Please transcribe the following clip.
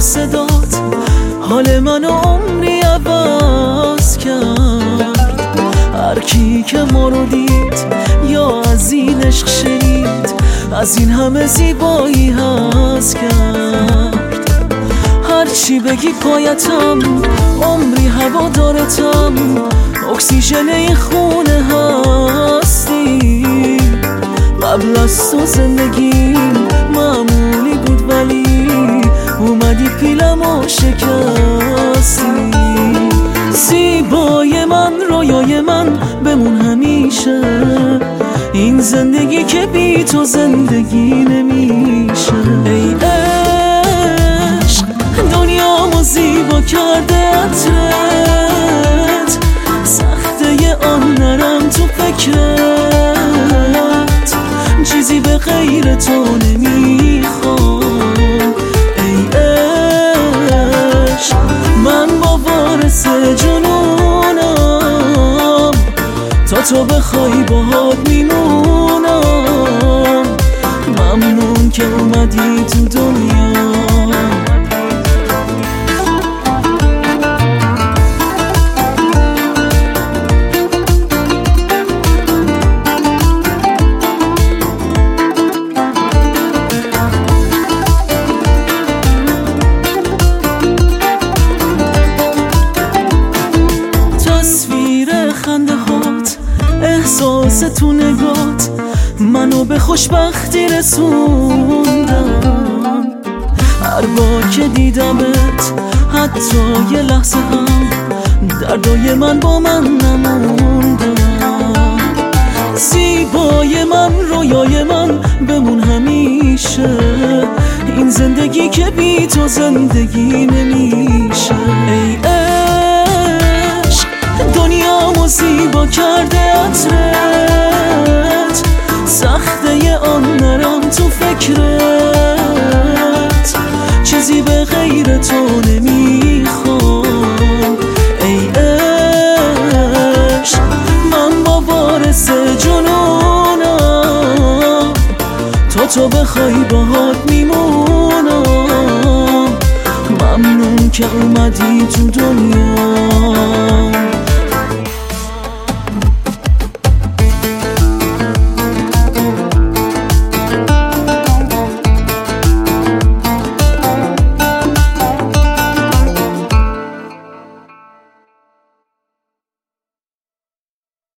صدات حال منو عمری عوض کرد. هر کی که ما رو دید یا از این عشق شنید از این همه زیبایی هست کرد. هرچی بگی پایتم، عمری هوادارتم، اکسیژن این خونه هستی. قبل از تو زندگیم معمولی بود ولی اومدی پیلمو شکستی. زیبای من، رویای من، بمون همیشه. این زندگی که بی تو زندگی نمیشه. ای عشق دنیامو زیبا کرده عطرت، سخته آن نرم تو فکرت، چیزی به غیر تو نمیخوام. ای عشق من با وارث جنونم، تا تو بخوای باهات میمونم. ممنون که اومدی تو دنیا. احساس تو نگات منو به خوشبختی رسوندن. هر بار که دیدمت حتی یه لحظه هم دردای من با من نموندن. زیبای من، رویای من، بمون همیشه. این زندگی که بی تو زندگی نمیشه. ای عشق دنیامو زیبا کرده عطرت، سخته آن نرم تو فکرت، چیزی به غیر تو نمیخوام. ای عشق من با وارث جنونم، تا تو بخوای باهات میمونم. ممنون که اومدی تو دنیا.